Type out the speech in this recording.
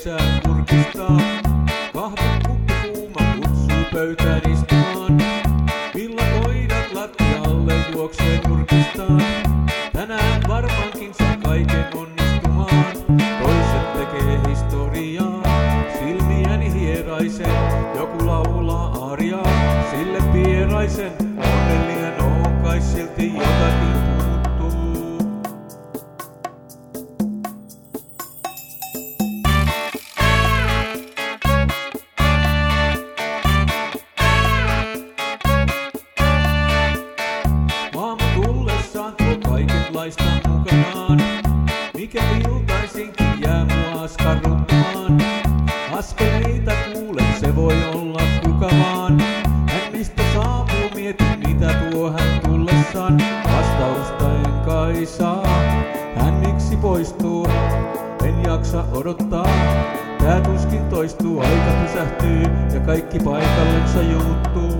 pesään kurkistaa. Kahvin kuppi kuuma kutsuu pöytään istumaan. Villakoidat lattialle juoksee nurkistaan. Tänään varmaankin saa kaiken onnistumaan. Toiset tekee historiaa, silmiäni hieraisen. Joku laulaa aariaa, sille vieraisen. Onnellinen on kai silti jotakin puuttuu. Aamu tullessaan tuo kaikenlaista mukanaan. Mikä iltaisinkin jää mua askarruttamaan. Askeleita kuulen, se voi olla kuka vaan. Hän mistä saapuu, mietin mitä tuo hän tullessaan. Vastausta en kai saa. Hän miksi poistuu? En jaksa odottaa. Tää tuskin toistuu, aika pysähtyy ja kaikki paikallensa juuttuu.